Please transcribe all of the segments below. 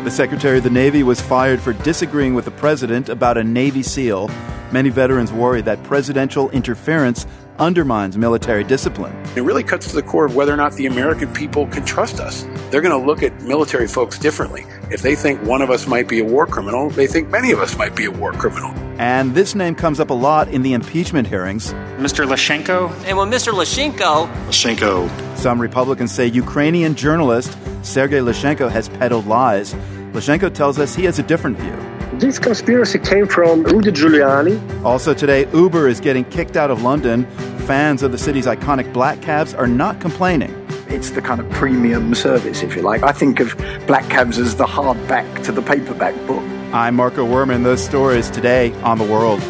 The Secretary of the Navy was fired for disagreeing with the president about a Navy SEAL. Many veterans worry that presidential interference undermines military discipline. It really cuts to the core of whether or not the American people can trust us. They're going to look at military folks differently. If they think one of us might be a war criminal, they think many of us might be a war criminal. And this name comes up a lot in the impeachment hearings. Mr. Leshchenko? And when Mr. Leshchenko. Some Republicans say Ukrainian journalist Sergei Leshchenko has peddled lies. Leshchenko tells us he has a different view. This conspiracy came from Rudy Giuliani. Also today, Uber is getting kicked out of London. Fans of the city's iconic black cabs are not complaining. It's the kind of premium service, if you like. I think of black cabs as the hardback to the paperback book. I'm Marco Werman. Those stories today on The World.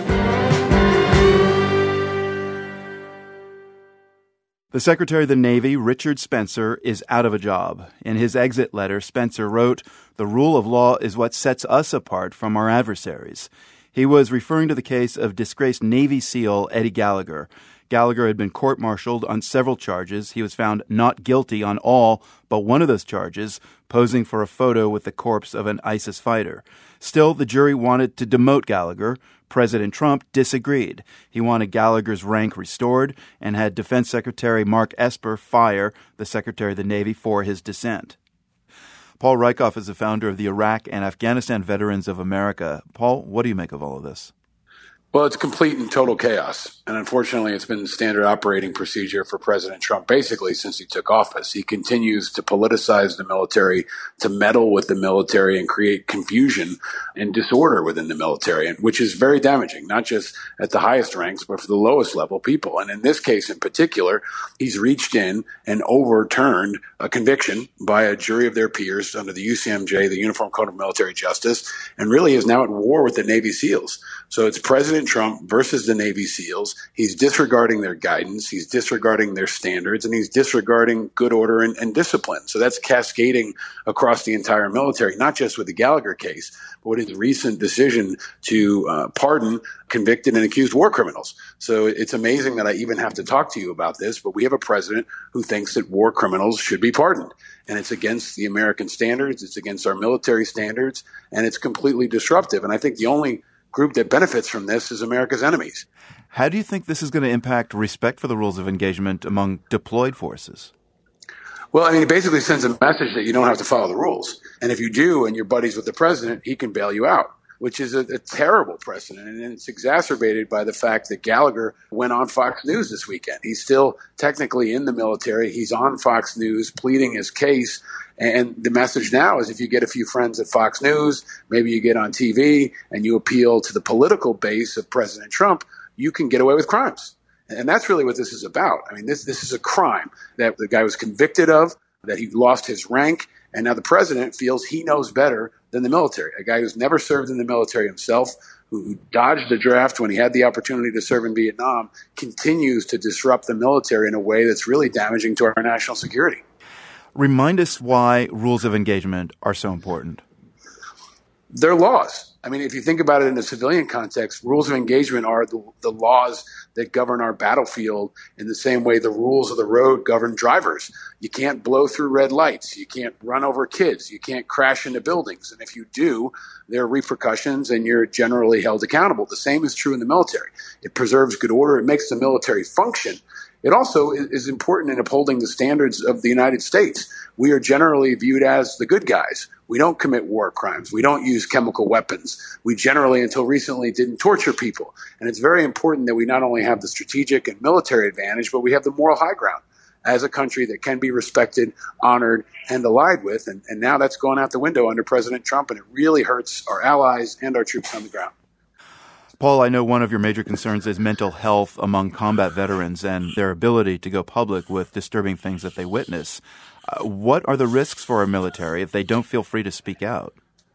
The Secretary of the Navy, Richard Spencer, is out of a job. In his exit letter, Spencer wrote, "The rule of law is what sets us apart from our adversaries." He was referring to the case of disgraced Navy SEAL Eddie Gallagher. Gallagher had been court-martialed on several charges. He was found not guilty on all but one of those charges, posing for a photo with the corpse of an ISIS fighter. Still, the jury wanted to demote Gallagher. President Trump disagreed. He wanted Gallagher's rank restored and had Defense Secretary Mark Esper fire the Secretary of the Navy for his dissent. Paul Rieckhoff is the founder of the Iraq and Afghanistan Veterans of America. Paul, what do you make of all of this? Well, it's complete and total chaos. And unfortunately, it's been standard operating procedure for President Trump basically since he took office. He continues to politicize the military, to meddle with the military and create confusion and disorder within the military, which is very damaging, not just at the highest ranks, but for the lowest level people. And in this case in particular, he's reached in and overturned a conviction by a jury of their peers under the UCMJ, the Uniform Code of Military Justice, and really is now at war with the Navy SEALs. So it's President Trump versus the Navy SEALs. He's disregarding their guidance, he's disregarding their standards, and he's disregarding good order and discipline. So that's cascading across the entire military, not just with the Gallagher case, but with his recent decision to pardon convicted and accused war criminals. So it's amazing that I even have to talk to you about this, but we have a president who thinks that war criminals should be pardoned. And it's against the American standards, it's against our military standards, and it's completely disruptive. And I think the only group that benefits from this is America's enemies. How do you think this is going to impact respect for the rules of engagement among deployed forces? Well, I mean, it basically sends a message that you don't have to follow the rules. And if you do and you're buddies with the president, he can bail you out, which is a terrible precedent. And it's exacerbated by the fact that Gallagher went on Fox News this weekend. He's still technically in the military. He's on Fox News pleading his case. And the message now is if you get a few friends at Fox News, maybe you get on TV and you appeal to the political base of President Trump, you can get away with crimes. And that's really what this is about. I mean, this is a crime that the guy was convicted of, that he lost his rank, and now the president feels he knows better than the military. A guy who's never served in the military himself, who dodged the draft when he had the opportunity to serve in Vietnam, continues to disrupt the military in a way that's really damaging to our national security. Remind us why rules of engagement are so important. They're laws. I mean, if you think about it in a civilian context, rules of engagement are the laws that govern our battlefield in the same way the rules of the road govern drivers. You can't blow through red lights. You can't run over kids. You can't crash into buildings. And if you do, there are repercussions and you're generally held accountable. The same is true in the military. It preserves good order. It makes the military function. It also is important in upholding the standards of the United States. We are generally viewed as the good guys. We don't commit war crimes. We don't use chemical weapons. We generally, until recently, didn't torture people. And it's very important that we not only have the strategic and military advantage, but we have the moral high ground as a country that can be respected, honored, and allied with. And now that's gone out the window under President Trump, and it really hurts our allies and our troops on the ground. Paul, I know one of your major concerns is mental health among combat veterans and their ability to go public with disturbing things that they witness. What are the risks for our military if they don't feel free to speak out?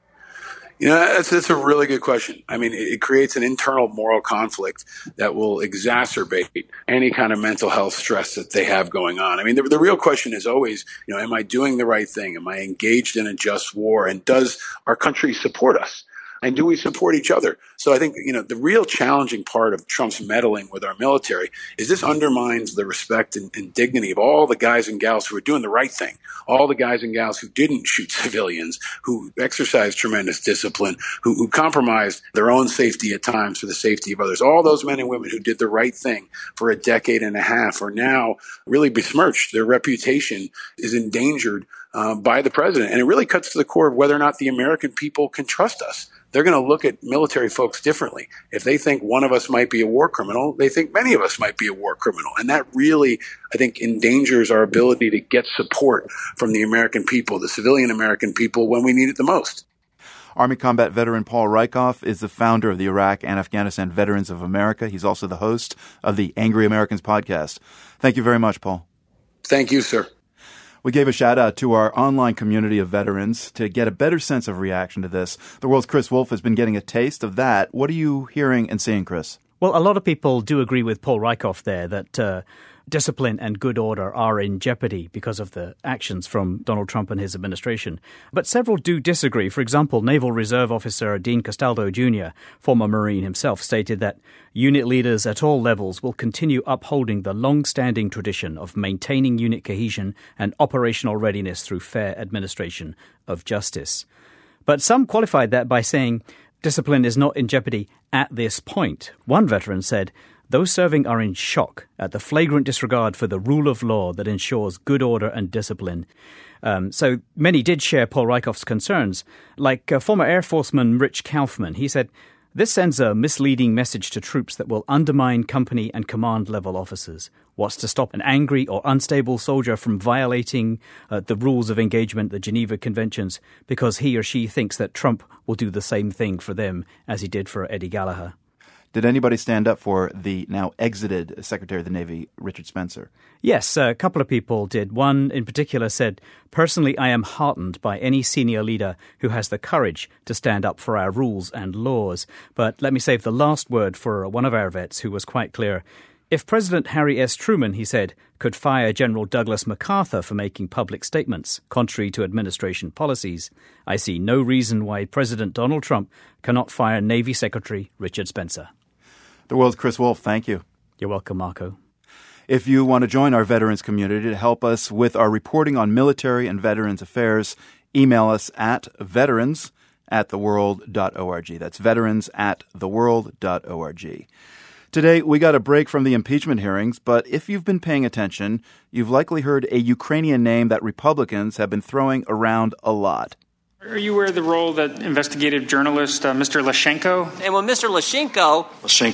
You know, that's a really good question. I mean, it creates an internal moral conflict that will exacerbate any kind of mental health stress that they have going on. I mean, the real question is always, am I doing the right thing? Am I engaged in a just war? And does our country support us? And do we support each other? So I think, the real challenging part of Trump's meddling with our military is this undermines the respect and dignity of all the guys and gals who are doing the right thing, all the guys and gals who didn't shoot civilians, who exercised tremendous discipline, who compromised their own safety at times for the safety of others. All those men and women who did the right thing for a decade and a half are now really besmirched. Their reputation is endangered by the president. And it really cuts to the core of whether or not the American people can trust us. They're going to look at military folks differently. If they think one of us might be a war criminal, they think many of us might be a war criminal. And that really, I think, endangers our ability to get support from the American people, the civilian American people, when we need it the most. Army combat veteran Paul Rieckhoff is the founder of the Iraq and Afghanistan Veterans of America. He's also the host of the Angry Americans podcast. Thank you very much, Paul. Thank you, sir. We gave a shout out to our online community of veterans to get a better sense of reaction to this. The world's Chris Wolf has been getting a taste of that. What are you hearing and seeing, Chris? Well, a lot of people do agree with Paul Rieckhoff there that discipline and good order are in jeopardy because of the actions from Donald Trump and his administration. But several do disagree. For example, Naval Reserve Officer Dean Castaldo Jr., former Marine himself, stated that unit leaders at all levels will continue upholding the long-standing tradition of maintaining unit cohesion and operational readiness through fair administration of justice. But some qualified that by saying discipline is not in jeopardy at this point. One veteran said, "Those serving are in shock at the flagrant disregard for the rule of law that ensures good order and discipline." So many did share Paul Rieckhoff's concerns. Like former Air Forceman Rich Kaufman, he said, "This sends a misleading message to troops that will undermine company and command level officers. What's to stop an angry or unstable soldier from violating the rules of engagement, the Geneva Conventions, because he or she thinks that Trump will do the same thing for them as he did for Eddie Gallagher?" Did anybody stand up for the now exited Secretary of the Navy, Richard Spencer? Yes, a couple of people did. One in particular said, "Personally, I am heartened by any senior leader who has the courage to stand up for our rules and laws." But let me save the last word for one of our vets who was quite clear. If President Harry S. Truman, he said, could fire General Douglas MacArthur for making public statements contrary to administration policies, I see no reason why President Donald Trump cannot fire Navy Secretary Richard Spencer. The world's Chris Wolf, thank you. You're welcome, Marco. If you want to join our veterans community to help us with our reporting on military and veterans affairs, email us at veterans@theworld.org. That's veterans@theworld.org. Today, we got a break from the impeachment hearings, but if you've been paying attention, you've likely heard a Ukrainian name that Republicans have been throwing around a lot. Are you aware of the role that investigative journalist Mr. Leshchenko? And when Mr. Leshchenko,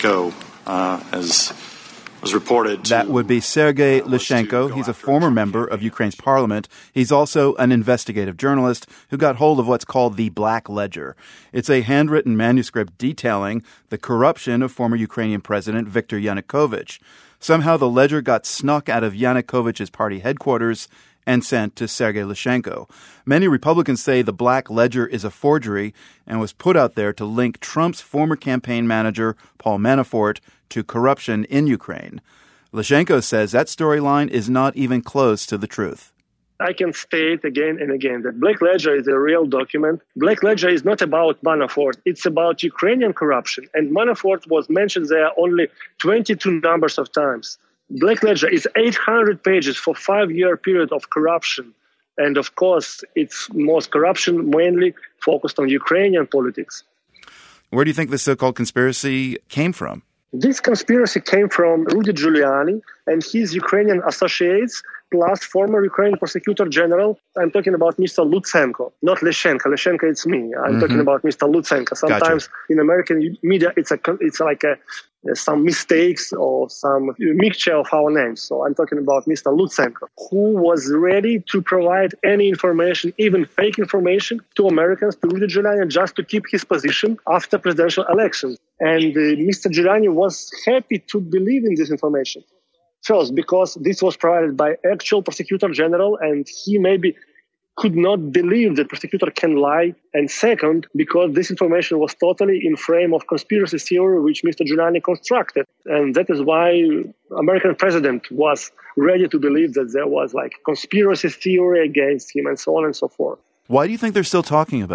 as was reported, that would be Sergei Leshchenko. He's a former member of Ukraine's parliament. He's also an investigative journalist who got hold of what's called the Black Ledger. It's a handwritten manuscript detailing the corruption of former Ukrainian President Viktor Yanukovych. Somehow the ledger got snuck out of Yanukovych's party headquarters and sent to Sergei Leshchenko. Many Republicans say the Black Ledger is a forgery and was put out there to link Trump's former campaign manager, Paul Manafort, to corruption in Ukraine. Leshchenko says that storyline is not even close to the truth. I can state again and again that Black Ledger is a real document. Black Ledger is not about Manafort. It's about Ukrainian corruption. And Manafort was mentioned there only 22 numbers of times. Black Ledger is 800 pages for a 5-year period of corruption. And of course, it's most corruption mainly focused on Ukrainian politics. Where do you think this so-called conspiracy came from? This conspiracy came from Rudy Giuliani and his Ukrainian associates, plus former Ukrainian prosecutor general. I'm talking about Mr. Lutsenko, not Leshchenko. Leshchenko, it's me. I'm talking about Mr. Lutsenko. Sometimes in American media, it's like some mistakes or some mixture of our names. So I'm talking about Mr. Lutsenko, who was ready to provide any information, even fake information, to Americans, to Rudy Giuliani, just to keep his position after presidential elections. And Mr. Giuliani was happy to believe in this information. First, because this was provided by actual prosecutor general, and he maybe could not believe that prosecutor can lie. And second, because this information was totally in frame of conspiracy theory, which Mr. Giuliani constructed. And that is why American president was ready to believe that there was like conspiracy theory against him and so on and so forth. Why do you think they're still talking about it?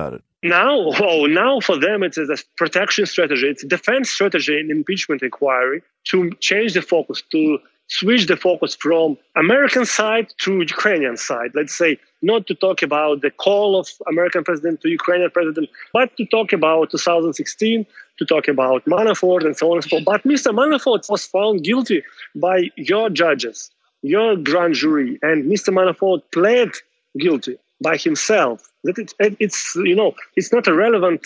Now for them, it's a protection strategy. It's a defense strategy in impeachment inquiry to change the focus, to switch the focus from American side to Ukrainian side. Let's say not to talk about the call of American president to Ukrainian president, but to talk about 2016, to talk about Manafort and so on and so forth. But Mr. Manafort was found guilty by your judges, your grand jury, and Mr. Manafort pled guilty by himself. That it's not a relevant,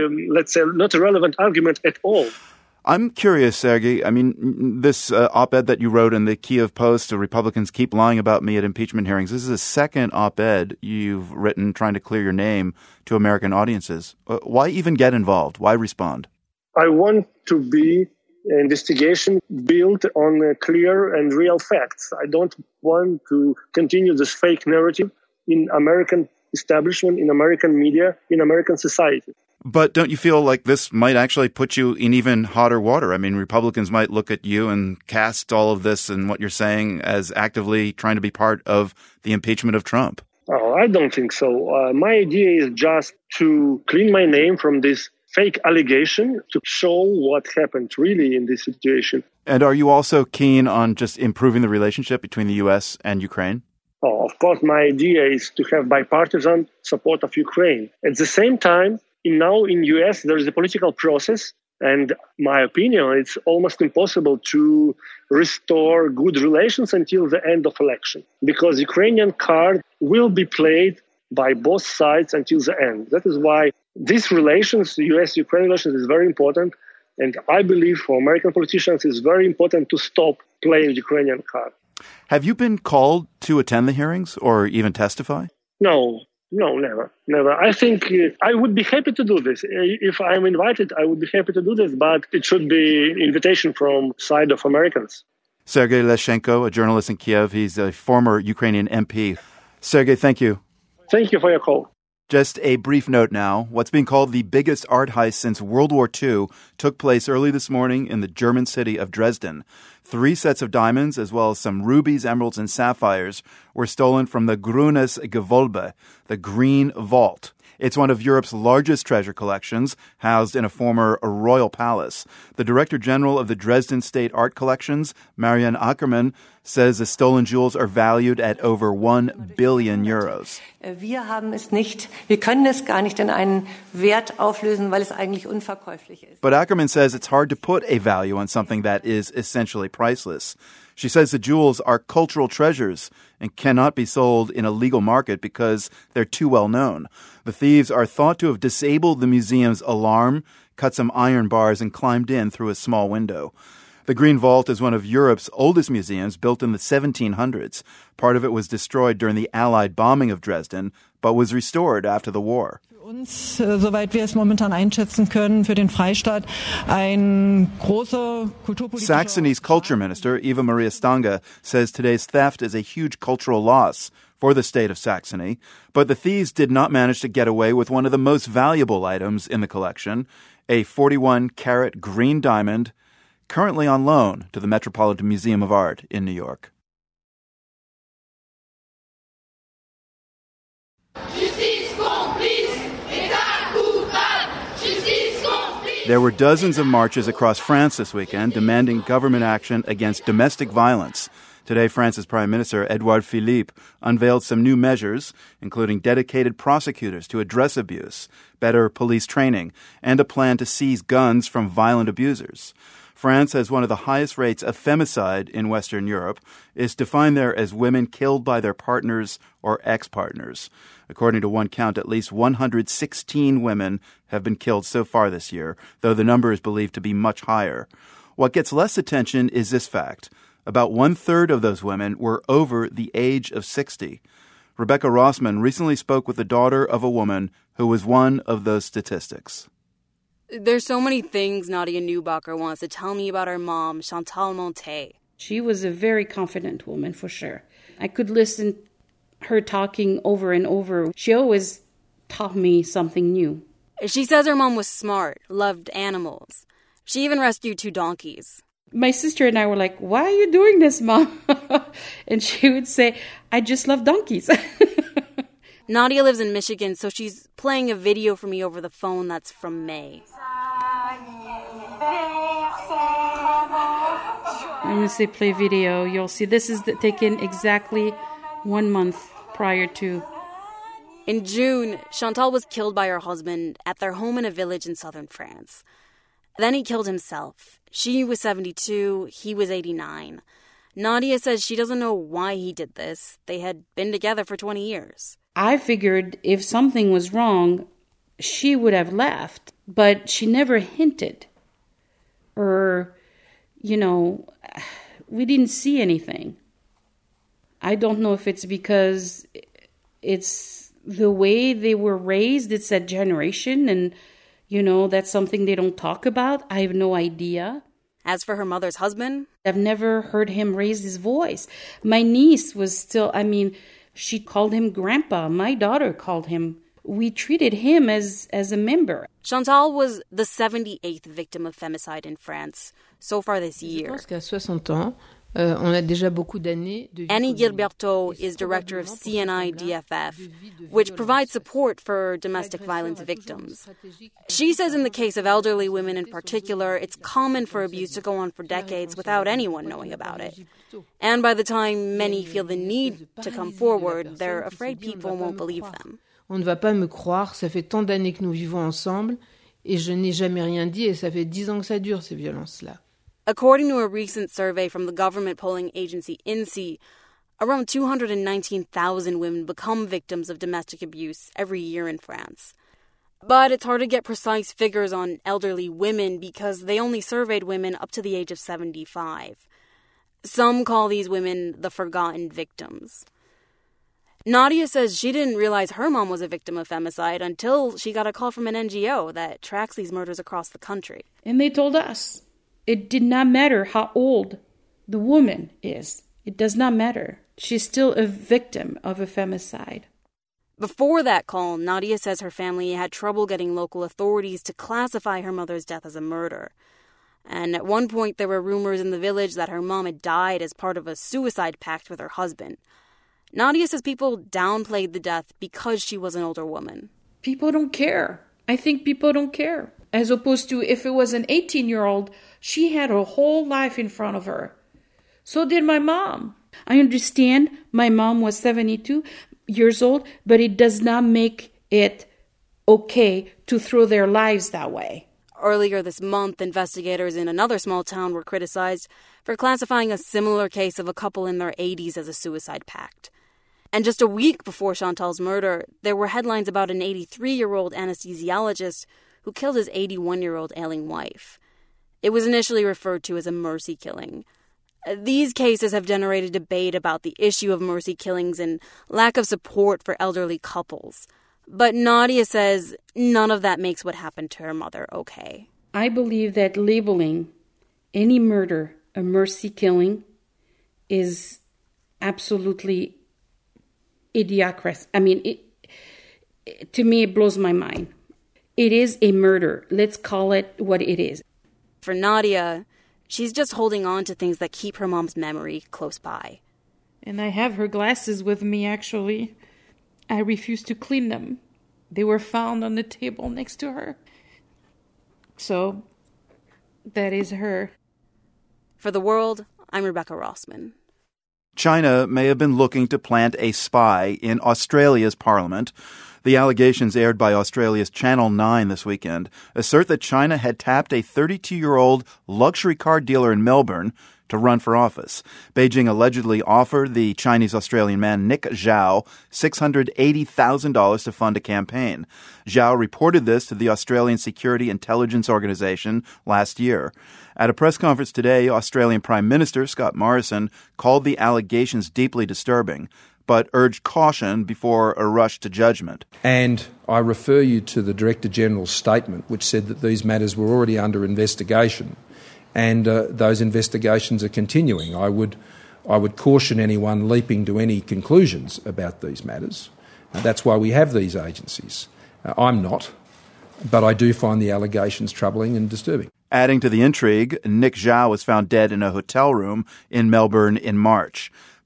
not a relevant argument at all. I'm curious, Sergei. I mean, this op-ed that you wrote in the Kiev Post, Republicans keep lying about me at impeachment hearings. This is the second op-ed you've written trying to clear your name to American audiences. Why even get involved? Why respond? I want to be an investigation built on clear and real facts. I don't want to continue this fake narrative in American establishment, in American media, in American society. But don't you feel like this might actually put you in even hotter water? I mean, Republicans might look at you and cast all of this and what you're saying as actively trying to be part of the impeachment of Trump. Oh, I don't think so. My idea is just to clean my name from this fake allegation, to show what happened really in this situation. And are you also keen on just improving the relationship between the U.S. and Ukraine? Oh, of course, my idea is to have bipartisan support of Ukraine. At the same time, now in U.S. there is a political process, and my opinion, it's almost impossible to restore good relations until the end of election, because Ukrainian card will be played by both sides until the end. That is why these relations, U.S.-Ukraine relations, is very important, and I believe for American politicians it's very important to stop playing Ukrainian card. Have you been called to attend the hearings or even testify? No, never. I think I would be happy to do this. If I'm invited, I would be happy to do this, but it should be invitation from side of Americans. Sergei Leshchenko, a journalist in Kiev. He's a former Ukrainian MP. Sergei, thank you. Thank you for your call. Just a brief note now. What's being called the biggest art heist since World War II took place early this morning in the German city of Dresden. 3 sets of diamonds, as well as some rubies, emeralds, and sapphires, were stolen from the Grünes Gewölbe, the Green Vault. It's one of Europe's largest treasure collections, housed in a former royal palace. The Director General of the Dresden State Art Collections, Marian Ackermann, says the stolen jewels are valued at over 1 billion euros. Wir können es gar nicht in einen Wert auflösen, weil es eigentlich unverkäuflich ist. But Ackermann says it's hard to put a value on something that is essentially priceless. She says the jewels are cultural treasures and cannot be sold in a legal market because they're too well known. The thieves are thought to have disabled the museum's alarm, cut some iron bars, and climbed in through a small window. The Green Vault is one of Europe's oldest museums, built in the 1700s. Part of it was destroyed during the Allied bombing of Dresden, but was restored after the war. Uns, soweit wir es momentan einschätzen können, für den Freistaat ein großer kulturpolitischer... Saxony's culture minister, Eva Maria Stanga, says today's theft is a huge cultural loss for the state of Saxony, but the thieves did not manage to get away with one of the most valuable items in the collection, a 41-carat green diamond, currently on loan to the Metropolitan Museum of Art in New York. There were dozens of marches across France this weekend demanding government action against domestic violence. Today, France's Prime Minister, Edouard Philippe, unveiled some new measures, including dedicated prosecutors to address abuse, better police training, and a plan to seize guns from violent abusers. France has one of the highest rates of femicide in Western Europe. It's defined there as women killed by their partners or ex-partners. According to one count, at least 116 women have been killed so far this year, though the number is believed to be much higher. What gets less attention is this fact. About 1/3 of those women were over the age of 60. Rebecca Rossman recently spoke with the daughter of a woman who was one of those statistics. There's so many things Nadia Neubacher wants to tell me about her mom, Chantal Montet. She was a very confident woman, for sure. I could listen her talking over and over. She always taught me something new. She says her mom was smart, loved animals. She even rescued 2 donkeys. My sister and I were like, why are you doing this, Mom? And she would say, I just love donkeys. Nadia lives in Michigan, so she's playing a video for me over the phone that's from May. I'm going to say play video. You'll see this is taken exactly 1 month prior to. In June, Chantal was killed by her husband at their home in a village in southern France. Then he killed himself. She was 72, he was 89. Nadia says she doesn't know why he did this. They had been together for 20 years. I figured if something was wrong, she would have left, but she never hinted. Or, we didn't see anything. I don't know if it's because it's the way they were raised, it's that generation, and, that's something they don't talk about. I have no idea. As for her mother's husband, I've never heard him raise his voice. My niece was still, she called him grandpa. My daughter called him. We treated him as a member. Chantal was the 78th victim of femicide in France so far this year. Annie Gilberto is director of CNI-DFF, which provides support for domestic violence victims. She says in the case of elderly women in particular, it's common for abuse to go on for decades without anyone knowing about it. And by the time many feel the need to come forward, they're afraid people won't believe them. On ne va pas me croire, ça fait tant d'années que nous vivons ensemble, et je n'ai jamais rien dit, et ça fait 10 ans que ça dure, ces violences-là. According to a recent survey from the government polling agency INSEE, around 219,000 women become victims of domestic abuse every year in France. But it's hard to get precise figures on elderly women because they only surveyed women up to the age of 75. Some call these women the forgotten victims. Nadia says she didn't realize her mom was a victim of femicide until she got a call from an NGO that tracks these murders across the country. And they told us it did not matter how old the woman is. It does not matter. She's still a victim of a femicide. Before that call, Nadia says her family had trouble getting local authorities to classify her mother's death as a murder. And at one point, there were rumors in the village that her mom had died as part of a suicide pact with her husband. Nadia says people downplayed the death because she was an older woman. People don't care. I think people don't care. As opposed to if it was an 18-year-old, she had her whole life in front of her. So did my mom. I understand my mom was 72 years old, but it does not make it okay to throw their lives that way. Earlier this month, investigators in another small town were criticized for classifying a similar case of a couple in their 80s as a suicide pact. And just a week before Chantal's murder, there were headlines about an 83-year-old anesthesiologist who killed his 81-year-old ailing wife. It was initially referred to as a mercy killing. These cases have generated debate about the issue of mercy killings and lack of support for elderly couples. But Nadia says none of that makes what happened to her mother okay. I believe that labeling any murder a mercy killing is absolutely idiocracy. To me, it blows my mind. It is a murder. Let's call it what it is. For Nadia, she's just holding on to things that keep her mom's memory close by. And I have her glasses with me, actually. I refuse to clean them. They were found on the table next to her. So, that is her. For The World, I'm Rebecca Rossman. China may have been looking to plant a spy in Australia's parliament. The allegations aired by Australia's Channel 9 this weekend assert that China had tapped a 32-year-old luxury car dealer in Melbourne to run for office. Beijing allegedly offered the Chinese-Australian man Nick Zhao $680,000 to fund a campaign. Zhao reported this to the Australian Security Intelligence Organization last year. At a press conference today, Australian Prime Minister Scott Morrison called the allegations deeply disturbing, but urged caution before a rush to judgment. And I refer you to the Director General's statement, which said that these matters were already under investigation, and those investigations are continuing. I would caution anyone leaping to any conclusions about these matters. That's why we have these agencies. I'm not, but I do find the allegations troubling and disturbing. Adding to the intrigue, Nick Zhao was found dead in a hotel room in Melbourne in March.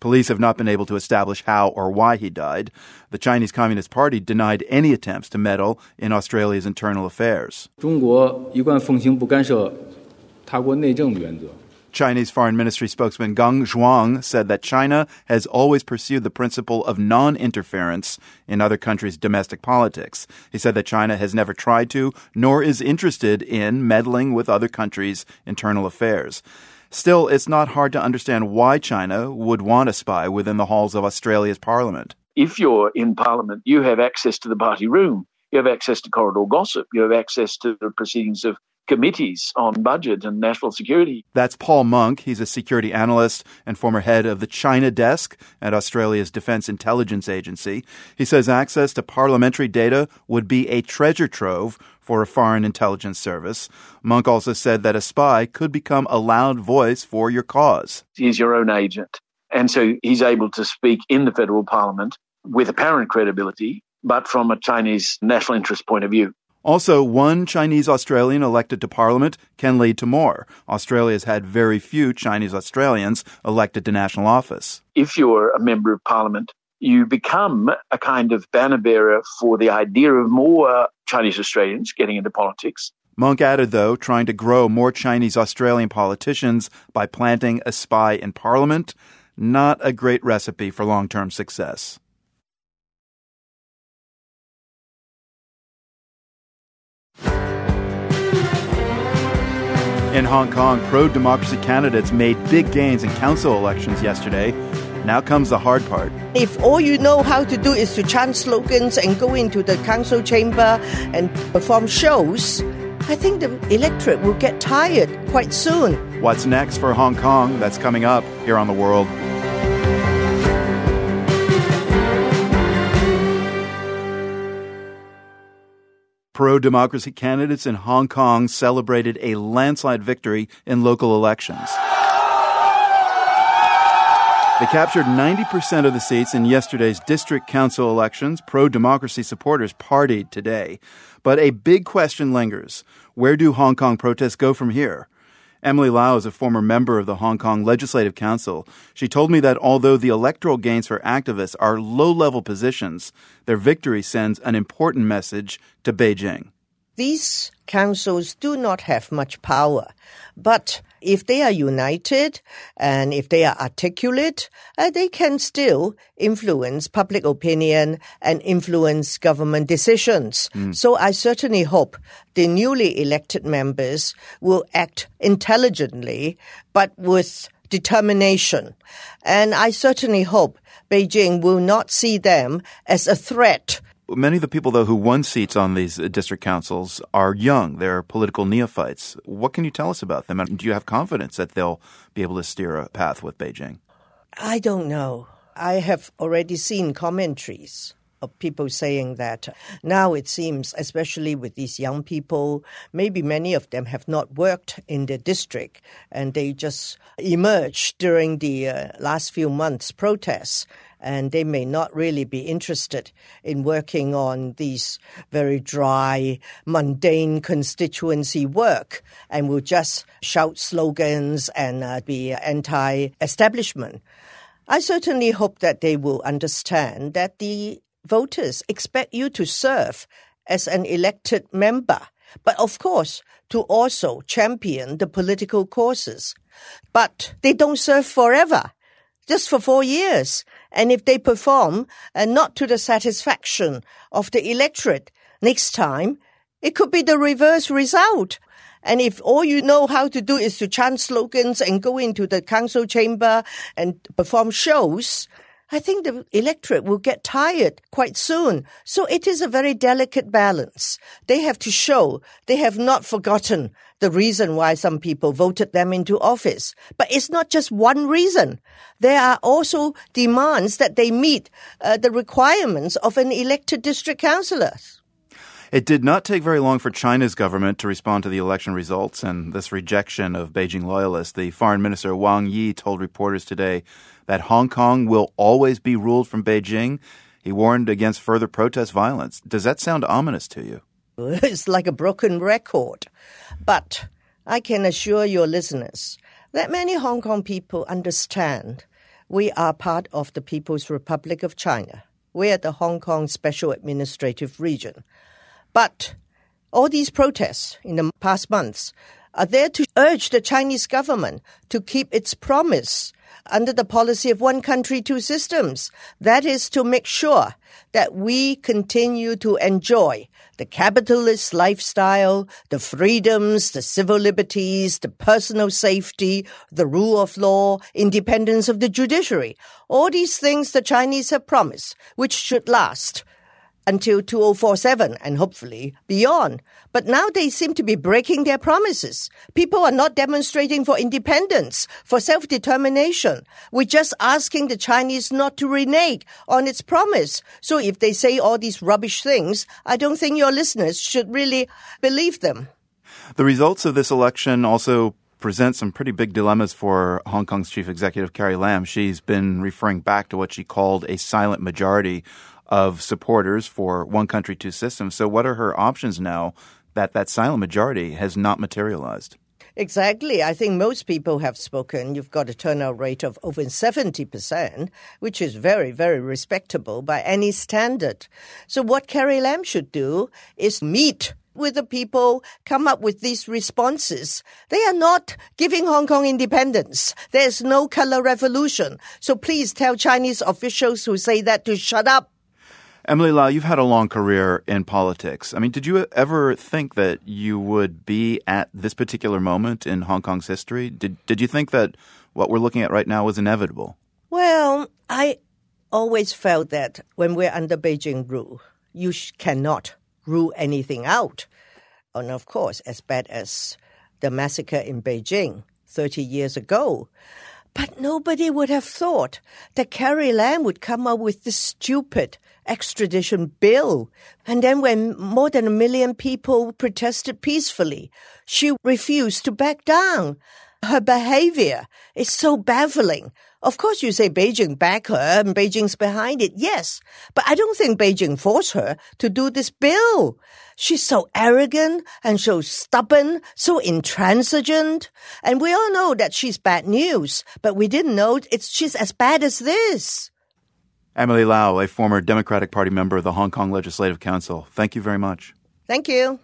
Police have not been able to establish how or why he died. The Chinese Communist Party denied any attempts to meddle in Australia's internal affairs. 中国一贯奉行不干涉他国内政的原则。 Chinese Foreign Ministry spokesman Gang Zhuang said that China has always pursued the principle of non-interference in other countries' domestic politics. He said that China has never tried to, nor is interested in, meddling with other countries' internal affairs. Still, it's not hard to understand why China would want a spy within the halls of Australia's parliament. If you're in parliament, you have access to the party room. You have access to corridor gossip. You have access to the proceedings of committees on budget and national security. That's Paul Monk. He's a security analyst and former head of the China desk at Australia's Defence Intelligence Agency. He says access to parliamentary data would be a treasure trove for a foreign intelligence service. Monk also said that a spy could become a loud voice for your cause. He's your own agent. And so he's able to speak in the federal parliament with apparent credibility, but from a Chinese national interest point of view. Also, one Chinese Australian elected to parliament can lead to more. Australia has had very few Chinese Australians elected to national office. If you're a member of parliament, you become a kind of banner bearer for the idea of more Chinese Australians getting into politics. Monk added, though, trying to grow more Chinese Australian politicians by planting a spy in parliament, not a great recipe for long-term success. In Hong Kong, pro-democracy candidates made big gains in council elections yesterday. Now comes the hard part. If all you know how to do is to chant slogans and go into the council chamber and perform shows, I think the electorate will get tired quite soon. What's next for Hong Kong? That's coming up here on The World. Pro-democracy candidates in Hong Kong celebrated a landslide victory in local elections. They captured 90% of the seats in yesterday's district council elections. Pro-democracy supporters partied today. But a big question lingers. Where do Hong Kong protests go from here? Emily Lau is a former member of the Hong Kong Legislative Council. She told me that although the electoral gains for activists are low-level positions, their victory sends an important message to Beijing. These councils do not have much power, but if they are united and if they are articulate, they can still influence public opinion and influence government decisions. So I certainly hope the newly elected members will act intelligently, but with determination. And I certainly hope Beijing will not see them as a threat. Many of the people, though, who won seats on these district councils are young. They're political neophytes. What can you tell us about them? And do you have confidence that they'll be able to steer a path with Beijing? I don't know. I have already seen commentaries of people saying that now it seems, especially with these young people, maybe many of them have not worked in the district and they just emerged during the last few months' protests. And they may not really be interested in working on these very dry, mundane constituency work and will just shout slogans and be anti-establishment. I certainly hope that they will understand that the voters expect you to serve as an elected member, but of course to also champion the political causes. But they don't serve forever. Just for 4 years. And if they perform not to the satisfaction of the electorate next time, it could be the reverse result. And if all you know how to do is to chant slogans and go into the council chamber and perform shows, I think the electorate will get tired quite soon. So it is a very delicate balance. They have to show they have not forgotten the reason why some people voted them into office. But it's not just one reason. There are also demands that they meet the requirements of an elected district councillor. It did not take very long for China's government to respond to the election results and this rejection of Beijing loyalists. The foreign minister Wang Yi told reporters today that Hong Kong will always be ruled from Beijing. He warned against further protest violence. Does that sound ominous to you? It's like a broken record. But I can assure your listeners that many Hong Kong people understand We are part of the People's Republic of China. We are the Hong Kong Special Administrative Region. But all these protests in the past months are there to urge the Chinese government to keep its promise under the policy of one country, two systems. That is to make sure that we continue to enjoy the capitalist lifestyle, the freedoms, the civil liberties, the personal safety, the rule of law, independence of the judiciary. All these things the Chinese have promised, which should last until 2047 and hopefully beyond. But now they seem to be breaking their promises. People are not demonstrating for independence, for self-determination. We're just asking the Chinese not to renege on its promise. So if they say all these rubbish things, I don't think your listeners should really believe them. The results of this election also present some pretty big dilemmas for Hong Kong's chief executive, Carrie Lam. She's been referring back to what she called a silent majority of supporters for one country, two systems. So what are her options now that silent majority has not materialized? Exactly. I think most people have spoken. You've got a turnout rate of over 70%, which is very, very respectable by any standard. So what Carrie Lam should do is meet with the people, come up with these responses. They are not giving Hong Kong independence. There's no color revolution. So please tell Chinese officials who say that to shut up. Emily Lau, you've had a long career in politics. I mean, did you ever think that you would be at this particular moment in Hong Kong's history? Did you think that what we're looking at right now was inevitable? Well, I always felt that when we're under Beijing rule, you cannot rule anything out. And of course, as bad as the massacre in Beijing 30 years ago. But nobody would have thought that Carrie Lam would come up with this stupid extradition bill. And then when more than 1 million people protested peacefully, she refused to back down. Her behavior is so baffling. Of course, you say Beijing back her and Beijing's behind it. Yes, but I don't think Beijing forced her to do this bill. She's so arrogant and so stubborn, so intransigent. And we all know that she's bad news, but we didn't know she's as bad as this. Emily Lau, a former Democratic Party member of the Hong Kong Legislative Council. Thank you very much. Thank you.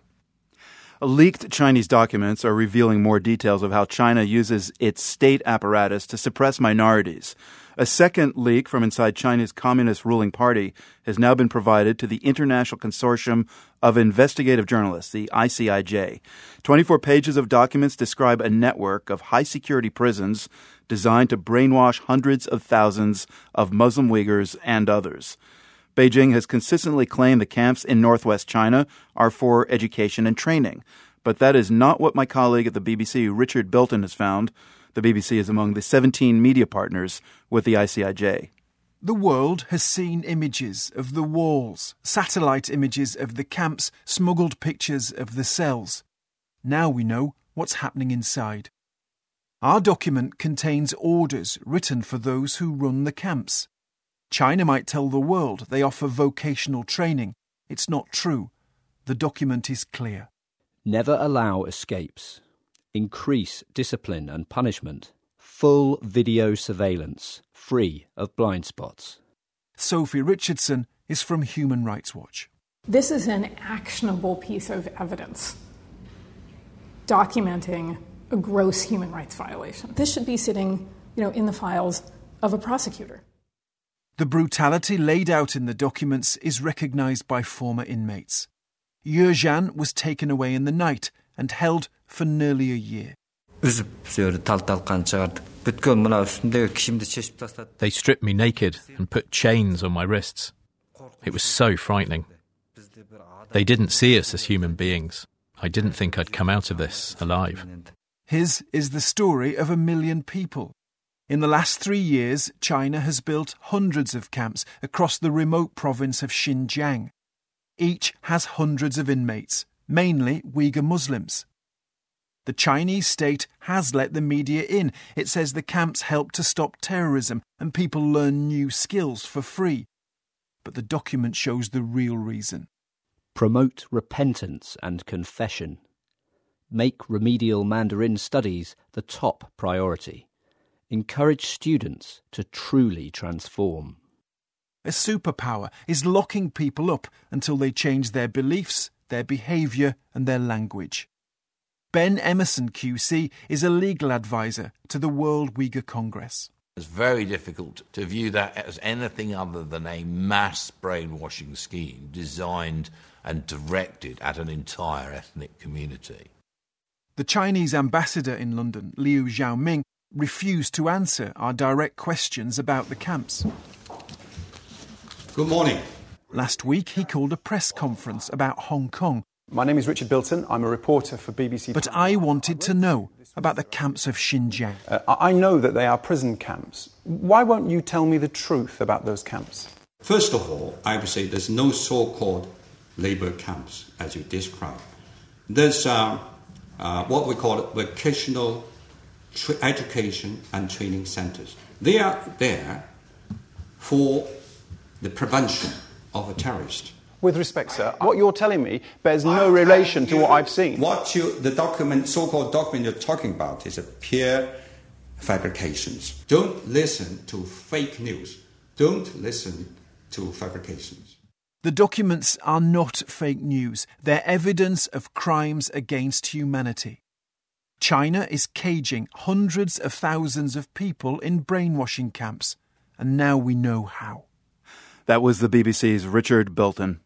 Leaked Chinese documents are revealing more details of how China uses its state apparatus to suppress minorities. A second leak from inside China's Communist ruling party has now been provided to the International Consortium of Investigative Journalists, the ICIJ. 24 pages of documents describe a network of high-security prisons designed to brainwash hundreds of thousands of Muslim Uyghurs and others. Beijing has consistently claimed the camps in northwest China are for education and training. But that is not what my colleague at the BBC, Richard Bilton, has found. The BBC is among the 17 media partners with the ICIJ. The world has seen images of the walls, satellite images of the camps, smuggled pictures of the cells. Now we know what's happening inside. Our document contains orders written for those who run the camps. China might tell the world they offer vocational training. It's not true. The document is clear. Never allow escapes. Increase discipline and punishment. Full video surveillance, free of blind spots. Sophie Richardson is from Human Rights Watch. This is an actionable piece of evidence documenting a gross human rights violation. This should be sitting, in the files of a prosecutor. The brutality laid out in the documents is recognised by former inmates. Ye Zhan was taken away in the night and held for nearly a year. They stripped me naked and put chains on my wrists. It was so frightening. They didn't see us as human beings. I didn't think I'd come out of this alive. His is the story of 1 million people. In the last 3 years, China has built hundreds of camps across the remote province of Xinjiang. Each has hundreds of inmates, mainly Uyghur Muslims. The Chinese state has let the media in. It says the camps help to stop terrorism and people learn new skills for free. But the document shows the real reason. Promote repentance and confession. Make remedial Mandarin studies the top priority. encourage students to truly transform. A superpower is locking people up until they change their beliefs, their behaviour and their language. Ben Emerson QC is a legal advisor to the World Uyghur Congress. It's very difficult to view that as anything other than a mass brainwashing scheme designed and directed at an entire ethnic community. The Chinese ambassador in London, Liu Xiaoming, refused to answer our direct questions about the camps. Good morning. Last week, he called a press conference about Hong Kong. My name is Richard Bilton. I'm a reporter for BBC. But I wanted to know about the camps of Xinjiang. I know that they are prison camps. Why won't you tell me the truth about those camps? First of all, I would say there's no so-called labour camps, as you described. There's what we call vocational education and training centres. They are there for the prevention of a terrorist. With respect, sir, what you're telling me bears no relation to what I've seen. The so-called document you're talking about is a pure fabrications. Don't listen to fake news. Don't listen to fabrications. The documents are not fake news. They're evidence of crimes against humanity. China is caging hundreds of thousands of people in brainwashing camps, and now we know how. That was the BBC's Richard Bilton.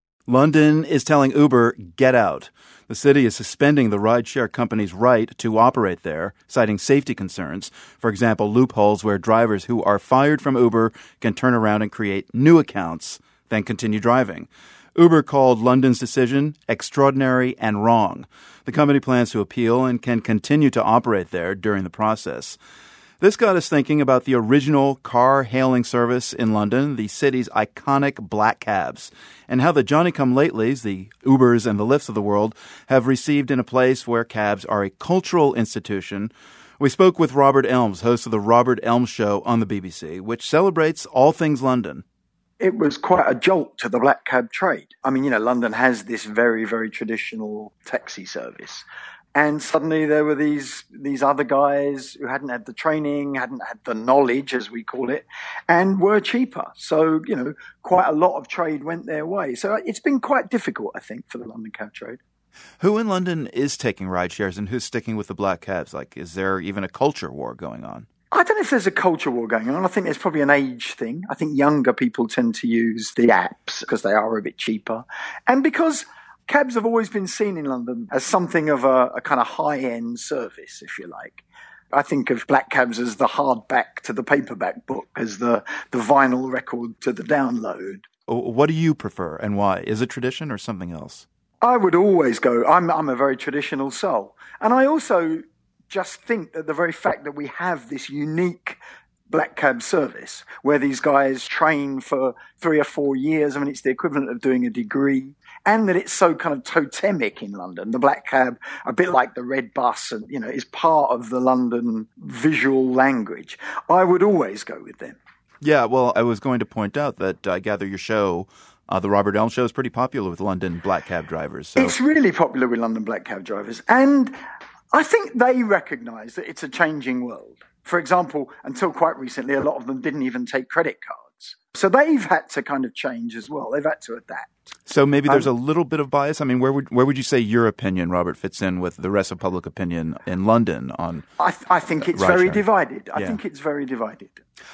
London is telling Uber, get out. The city is suspending the rideshare company's right to operate there, citing safety concerns. For example, loopholes where drivers who are fired from Uber can turn around and create new accounts, then continue driving. Uber called London's decision extraordinary and wrong. The company plans to appeal and can continue to operate there during the process. This got us thinking about the original car-hailing service in London, the city's iconic black cabs, and how the Johnny-come-latelys, the Ubers and the Lyfts of the world, have received in a place where cabs are a cultural institution. We spoke with Robert Elms, host of the Robert Elms Show on the BBC, which celebrates all things London. It was quite a jolt to the black cab trade. I mean, London has this very, very traditional taxi service. And suddenly there were these other guys who hadn't had the training, hadn't had the knowledge, as we call it, and were cheaper. So, quite a lot of trade went their way. So it's been quite difficult, I think, for the London cab trade. Who in London is taking ride shares and who's sticking with the black cabs? Is there even a culture war going on? I don't know if there's a culture war going on. I think there's probably an age thing. I think younger people tend to use the apps because they are a bit cheaper. And because cabs have always been seen in London as something of a kind of high-end service, if you like. I think of black cabs as the hardback to the paperback book, as the vinyl record to the download. What do you prefer and why? Is it tradition or something else? I would always go, I'm a very traditional soul. And I also just think that the very fact that we have this unique black cab service where these guys train for 3 or 4 years, it's the equivalent of doing a degree, and that it's so kind of totemic in London. The black cab, a bit like the red bus, and is part of the London visual language. I would always go with them. Yeah, well, I was going to point out that I gather your show, the Robert Elms Show, is pretty popular with London black cab drivers. So. It's really popular with London black cab drivers, and I think they recognise that it's a changing world. For example, until quite recently, a lot of them didn't even take credit cards. So they've had to kind of change as well. They've had to adapt. So maybe there's a little bit of bias. Where would you say your opinion, Robert, fits in with the rest of public opinion in London on I think it's very divided. I think it's very divided.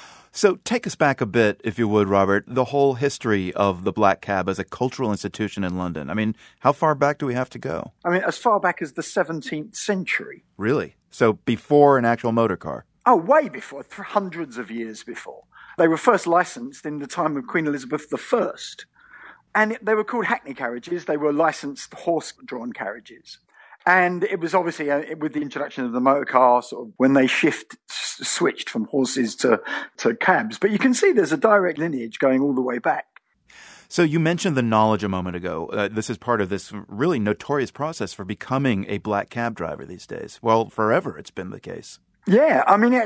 So take us back a bit, if you would, Robert, the whole history of the black cab as a cultural institution in London. How far back do we have to go? As far back as the 17th century. Really? So before an actual motor car? Oh, way before, hundreds of years before. They were first licensed in the time of Queen Elizabeth I. And they were called hackney carriages. They were licensed horse-drawn carriages. And it was obviously with the introduction of the motor car, sort of when they switched from horses to cabs. But you can see there's a direct lineage going all the way back. So you mentioned the knowledge a moment ago. This is part of this really notorious process for becoming a black cab driver these days. Well, forever it's been the case. Yeah,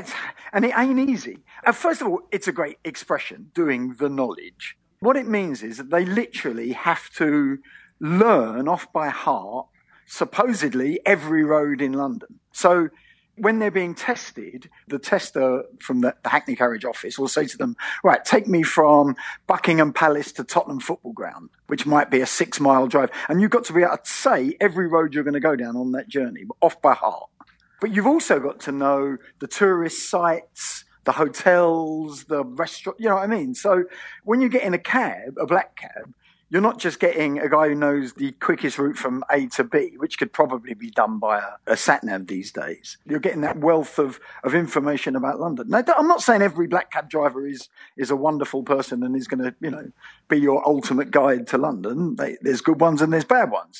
it ain't easy. First of all, it's a great expression, doing the knowledge. What it means is that they literally have to learn off by heart, supposedly, every road in London. So when they're being tested, the tester from the Hackney Carriage office will say to them, right, take me from Buckingham Palace to Tottenham Football Ground, which might be a 6-mile drive. And you've got to be able to say every road you're going to go down on that journey, off by heart. But you've also got to know the tourist sites, the hotels, the restaurant, you know what I mean? So when you get in a cab, a black cab, you're not just getting a guy who knows the quickest route from A to B, which could probably be done by a sat-nav these days. You're getting that wealth of information about London. Now, I'm not saying every black cab driver is a wonderful person and is going to, be your ultimate guide to London. There's good ones and there's bad ones.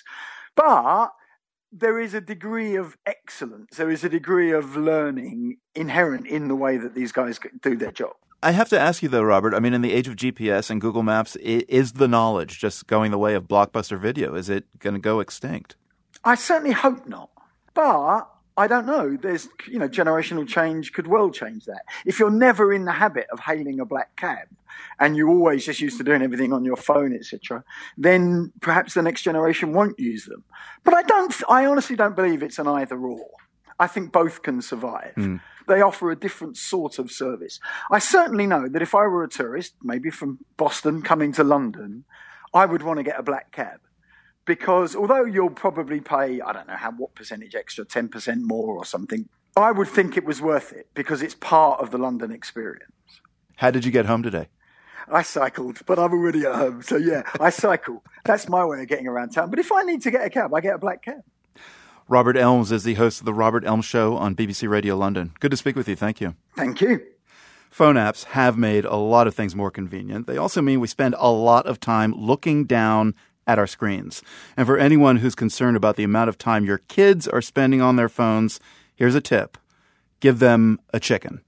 But there is a degree of excellence. There is a degree of learning inherent in the way that these guys do their job. I have to ask you, though, Robert, I mean, in the age of GPS and Google Maps, is the knowledge just going the way of Blockbuster Video? Is it going to go extinct? I certainly hope not. But I don't know. There's, generational change could well change that. If you're never in the habit of hailing a black cab and you're always just used to doing everything on your phone, etc., then perhaps the next generation won't use them. But I honestly don't believe it's an either or. I think both can survive. They offer a different sort of service. I certainly know that if I were a tourist, maybe from Boston coming to London, I would want to get a black cab. Because although you'll probably pay, I don't know what percentage extra, 10% more or something, I would think it was worth it because it's part of the London experience. How did you get home today? I cycled, but I'm already at home. So yeah, I cycle. That's my way of getting around town. But if I need to get a cab, I get a black cab. Robert Elms is the host of The Robert Elms Show on BBC Radio London. Good to speak with you. Thank you. Thank you. Phone apps have made a lot of things more convenient. They also mean we spend a lot of time looking down at our screens. And for anyone who's concerned about the amount of time your kids are spending on their phones, here's a tip. Give them a chicken.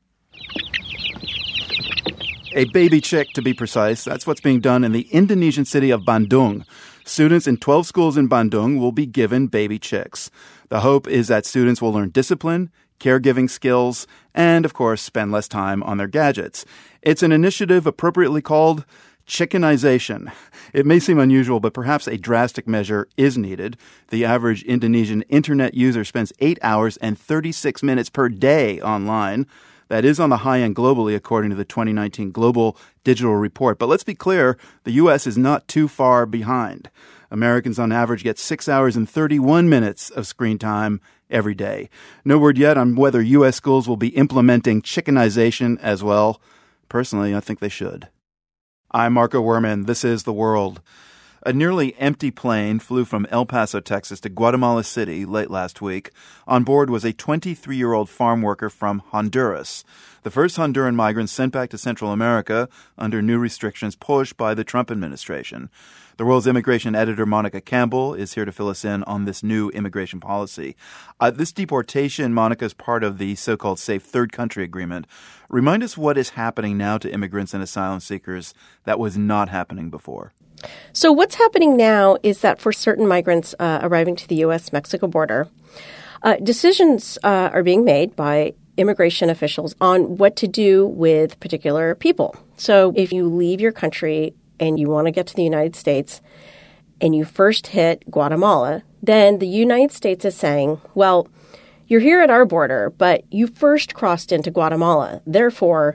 A baby chick, to be precise. That's what's being done in the Indonesian city of Bandung. Students in 12 schools in Bandung will be given baby chicks. The hope is that students will learn discipline, caregiving skills, and, of course, spend less time on their gadgets. It's an initiative appropriately called chickenization. It may seem unusual, but perhaps a drastic measure is needed. The average Indonesian internet user spends 8 hours and 36 minutes per day online. That is on the high end globally, according to the 2019 Global Digital Report. But let's be clear, the U.S. is not too far behind. Americans on average get 6 hours and 31 minutes of screen time every day. No word yet on whether U.S. schools will be implementing chickenization as well. Personally, I think they should. I'm Marco Werman. This is The World. A nearly empty plane flew from El Paso, Texas to Guatemala City late last week. On board was a 23-year-old farm worker from Honduras, the first Honduran migrant sent back to Central America under new restrictions pushed by the Trump administration. The World's immigration editor, Monica Campbell, is here to fill us in on this new immigration policy. This deportation, Monica, is part of the so-called Safe Third Country Agreement. Remind us what is happening now to immigrants and asylum seekers that was not happening before. So what's happening now is that for certain migrants arriving to the U.S.-Mexico border, decisions are being made by immigration officials on what to do with particular people. So if you leave your country and you want to get to the United States and you first hit Guatemala, then the United States is saying, well, you're here at our border, but you first crossed into Guatemala. Therefore,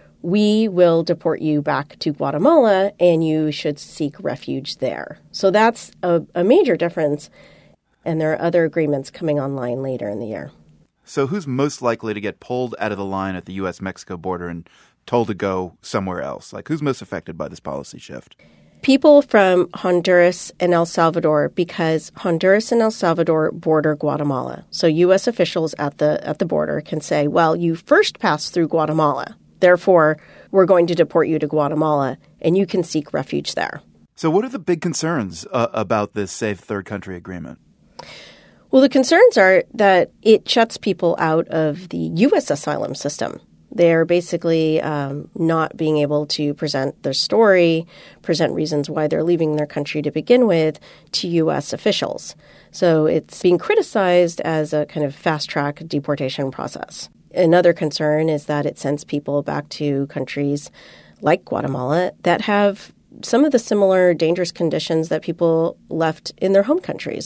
we will deport you back to Guatemala and you should seek refuge there. So that's a major difference. And there are other agreements coming online later in the year. So who's most likely to get pulled out of the line at the U.S.-Mexico border and told to go somewhere else? Like, who's most affected by this policy shift? People from Honduras and El Salvador, because Honduras and El Salvador border Guatemala. So U.S. officials at the border can say, well, you first passed through Guatemala. Therefore, we're going to deport you to Guatemala, and you can seek refuge there. So what are the big concerns about this Safe Third Country Agreement? Well, the concerns are that it shuts people out of the U.S. asylum system. They're basically not being able to present their story, present reasons why they're leaving their country to begin with to U.S. officials. So it's being criticized as a kind of fast-track deportation process. Another concern is that it sends people back to countries like Guatemala that have some of the similar dangerous conditions that people left in their home countries.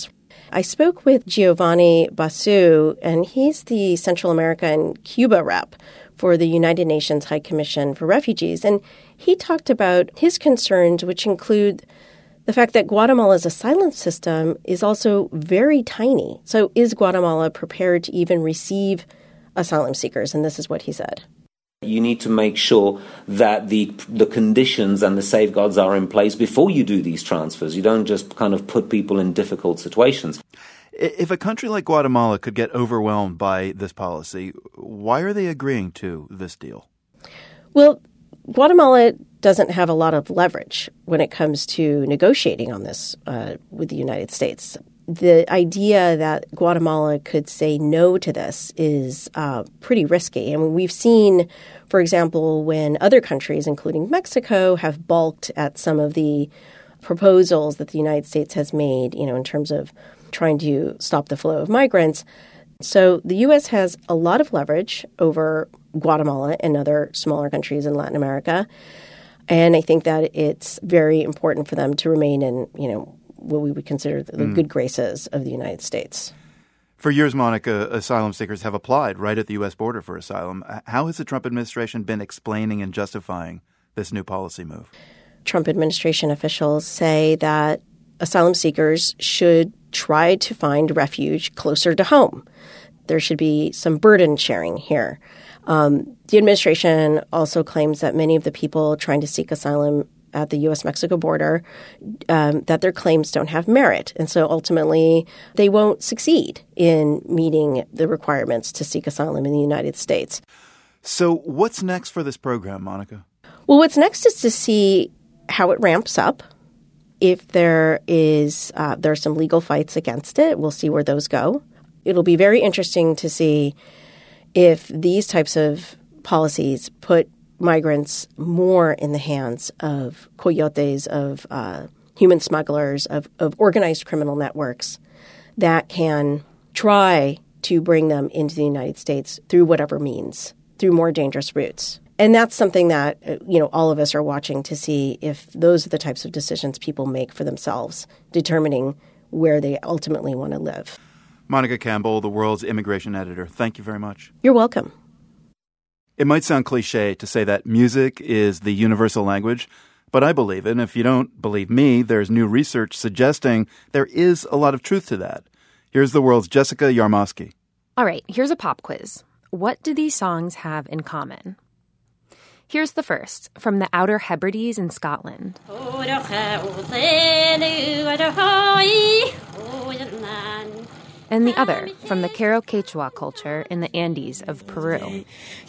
I spoke with Giovanni Basu, and he's the Central America and Cuba rep for the United Nations High Commission for Refugees. And he talked about his concerns, which include the fact that Guatemala's asylum system is also very tiny. So is Guatemala prepared to even receive asylum seekers? And this is what he said. You need to make sure that the conditions and the safeguards are in place before you do these transfers. You don't just kind of put people in difficult situations. If a country like Guatemala could get overwhelmed by this policy, why are they agreeing to this deal? Well, Guatemala doesn't have a lot of leverage when it comes to negotiating on this with the United States. The idea that Guatemala could say no to this is pretty risky. I mean, we've seen, for example, when other countries, including Mexico, have balked at some of the proposals that the United States has made, in terms of trying to stop the flow of migrants. So the U.S. has a lot of leverage over Guatemala and other smaller countries in Latin America. And I think that it's very important for them to remain in, what we would consider the good graces of the United States. For years, Monica, asylum seekers have applied right at the U.S. border for asylum. How has the Trump administration been explaining and justifying this new policy move? Trump administration officials say that asylum seekers should try to find refuge closer to home. There should be some burden sharing here. The administration also claims that many of the people trying to seek asylum at the U.S.-Mexico border, that their claims don't have merit. And so ultimately, they won't succeed in meeting the requirements to seek asylum in the United States. So what's next for this program, Monica? Well, what's next is to see how it ramps up. If there are some legal fights against it, we'll see where those go. It'll be very interesting to see if these types of policies put migrants more in the hands of coyotes, of human smugglers, of organized criminal networks that can try to bring them into the United States through whatever means, through more dangerous routes. And that's something that, all of us are watching to see if those are the types of decisions people make for themselves, determining where they ultimately want to live. Monica Campbell, the World's immigration editor, thank you very much. You're welcome. It might sound cliche to say that music is the universal language, but I believe it. And if you don't believe me, there's new research suggesting there is a lot of truth to that. Here's the World's Jessica Yarmosky. All right, here's a pop quiz. What do these songs have in common? Here's the first, from the Outer Hebrides in Scotland. And the other, from the Quero Quechua culture in the Andes of Peru.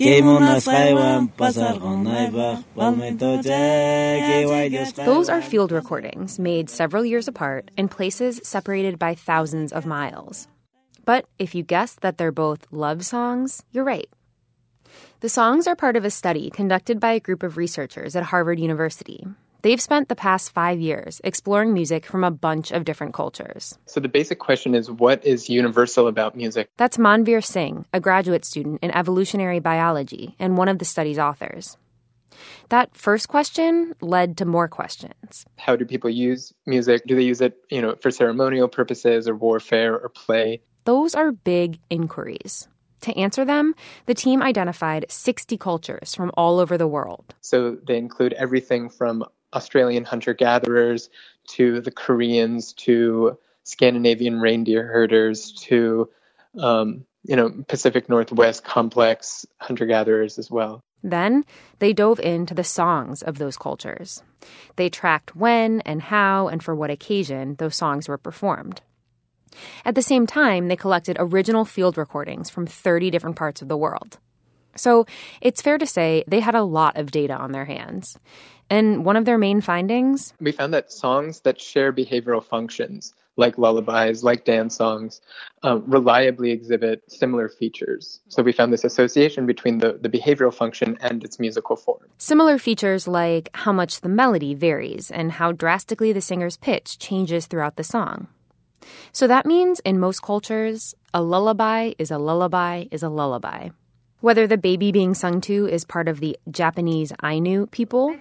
Those are field recordings made several years apart in places separated by thousands of miles. But if you guessed that they're both love songs, you're right. The songs are part of a study conducted by a group of researchers at Harvard University. They've spent the past 5 years exploring music from a bunch of different cultures. So the basic question is, what is universal about music? That's Manveer Singh, a graduate student in evolutionary biology and one of the study's authors. That first question led to more questions. How do people use music? Do they use it, for ceremonial purposes or warfare or play? Those are big inquiries. To answer them, the team identified 60 cultures from all over the world. So they include everything from Australian hunter-gatherers to the Koreans to Scandinavian reindeer herders to, Pacific Northwest complex hunter-gatherers as well. Then they dove into the songs of those cultures. They tracked when and how and for what occasion those songs were performed. At the same time, they collected original field recordings from 30 different parts of the world. So it's fair to say they had a lot of data on their hands. And one of their main findings? We found that songs that share behavioral functions, like lullabies, like dance songs, reliably exhibit similar features. So we found this association between the behavioral function and its musical form. Similar features like how much the melody varies and how drastically the singer's pitch changes throughout the song. So that means in most cultures, a lullaby is a lullaby is a lullaby. Whether the baby being sung to is part of the Japanese Ainu people,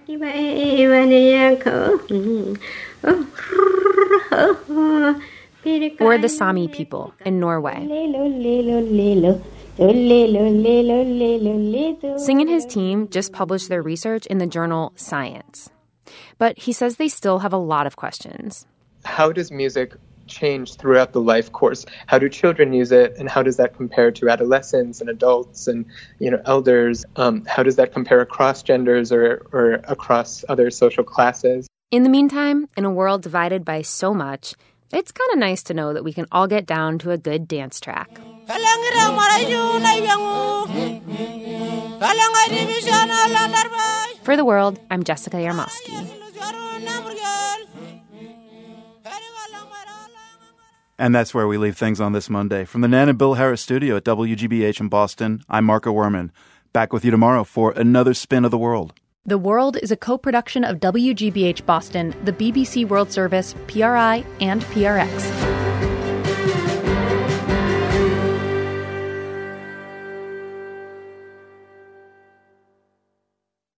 Or the Sami people in Norway. Singh and his team just published their research in the journal Science. But he says they still have a lot of questions. How does music change throughout the life course? How do children use it, and how does that compare to adolescents and adults and elders? How does that compare across genders or across other social classes? In the meantime, in a world divided by so much, it's kind of nice to know that we can all get down to a good dance track. For The World, I'm Jessica Yarmosky. And that's where we leave things on this Monday. From the Nan and Bill Harris studio at WGBH in Boston, I'm Marco Werman. Back with you tomorrow for another spin of the world. The World is a co-production of WGBH Boston, the BBC World Service, PRI, and PRX.